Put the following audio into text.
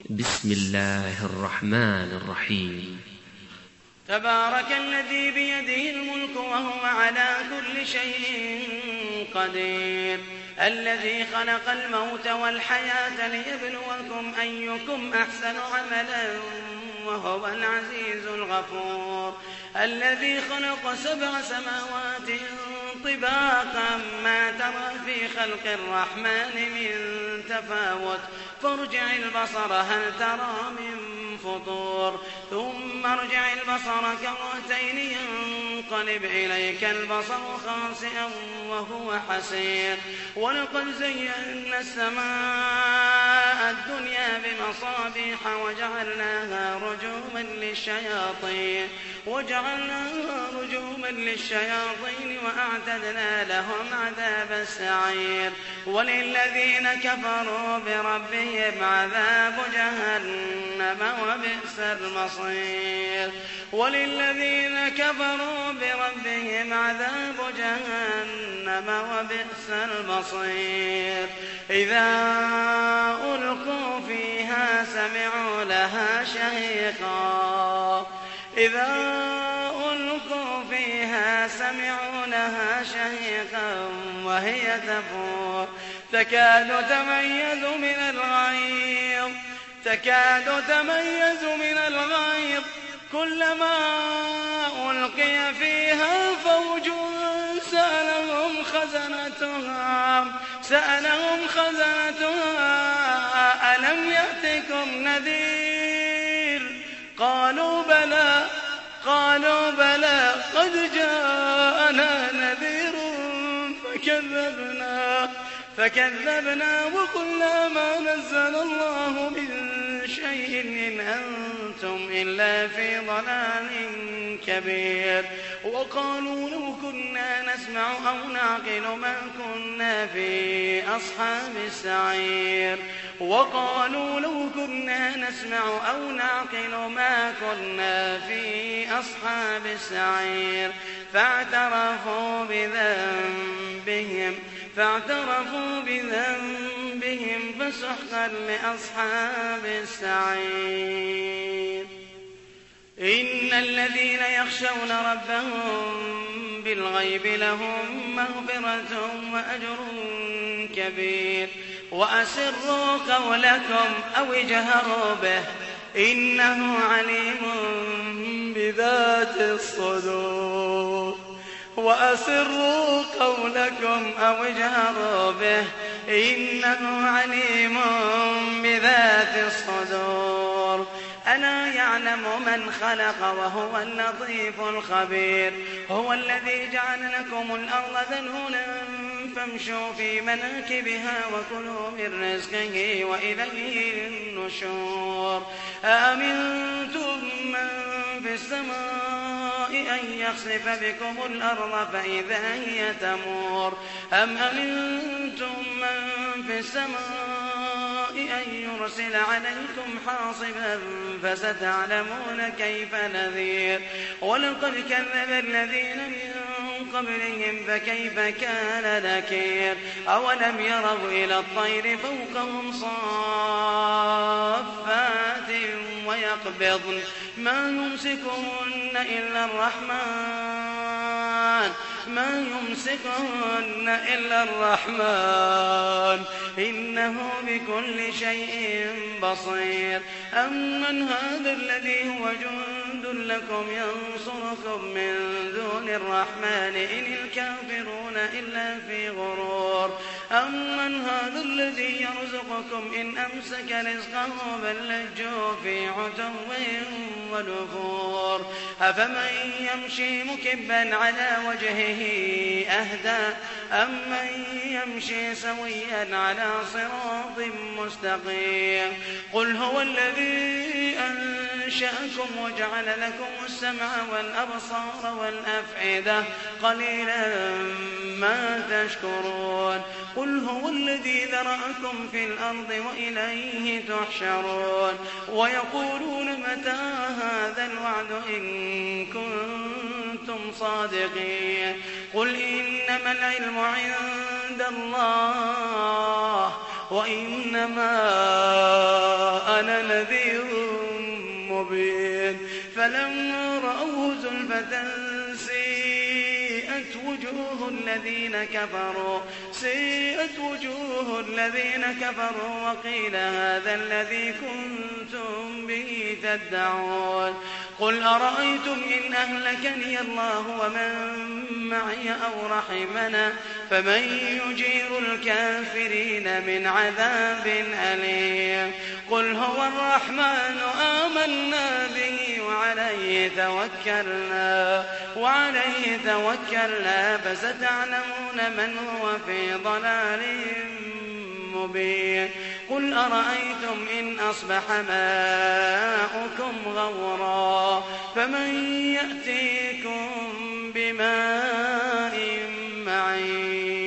بسم الله الرحمن الرحيم. تبارك الذي بيده الملك وهو على كل شيء قدير، الذي خلق الموت والحياة ليبلوكم أيكم أحسن عملا وهو العزيز الغفور، الذي خلق 7 سماوات طباقا ما ترى في خلق الرحمن من تفاوت، فارجع البصر هل ترى من فطور، ثم ارجع البصر كرتين ينقلب إليك البصر خاسئا وهو حسير، ولقد زينا السماء الدنيا بمصابيح وجعلناها رجوما للشياطين وأعتدنا لهم عذاب السعير، وللذين كفروا بربهم عذاب جهنم وبئس المصير. إذا ألقوا فيها سمعوا لها شهيقا وهي تفور تكاد تميز من الغيظ كلما ألقي فيها فوج سألهم خزنتها ألم يأتكم نذير قالوا بلى قد جاءنا نذير فكذبنا وقلنا ما نزل الله من شيء إن أنتم إلا في ضلال كبير. وقالوا لو كنا نسمع أو نعقل ما كنا في أصحاب السعير فاعترفوا بذنبهم فسحقا لأصحاب السعير. إن الذين يخشون ربهم بالغيب لهم مغفرة وأجر كبير. وأسروا قولكم أو اجهروا به إنه عليم بذات الصدور. ألا يعلم من خلق وهو اللطيف الخبير. هو الذي جعل لكم الأرض ذلولا فامشوا في مناكبها وكلوا من رزقه وإليه النشور. أأمنتم من في السماء أن يخسف بكم الأرض فإذا هي تمور أم أمنتم من في السماء أن يرسل عليكم حاصبا فستعلمون كيف نذير. ولقد كذب الذين من قبلهم فكيف كان نكير. أولم يروا إلى الطير فوقهم صافات ويقبضن ما يمسكهن إلا الرحمن إنه بكل شيء بصير. أمن هذا الذي هو جند لكم ينصركم من دون الرحمن إن الكافرون إلا في غرور. أمن هذا الذي يرزقكم إن أمسك رزقه بل لجوا في عتو ونفور. أفمن يمشي مكبا على وجهه أهدى أمن يمشي سويا على صراط مستقيم. قل هو الذي أنشأكم وجعل لكم السمع والأبصار والأفئدة قليلا ما تشكرون. قل هو الذي ذرأكم في الأرض وإليه تحشرون. ويقولون متى هذا الوعد إن كنتم صادقين. قل إنما العلم عند الله وإنما أنا نذير مبين فلما رأوه زلفة سيئت وجوه الذين كفروا وقيل هذا الذي كنتم به تدعون قل أرأيتم إن أهلكني الله ومن معي أو رحمنا فمن يجير الكافرين من عذاب أليم قل هو الرحمن آمنا به وعليه توكلنا فستعلمون من هو في ضلال مبين قل أرأيتم إن أصبح ماؤكم غورا فمن يأتيكم بماء معين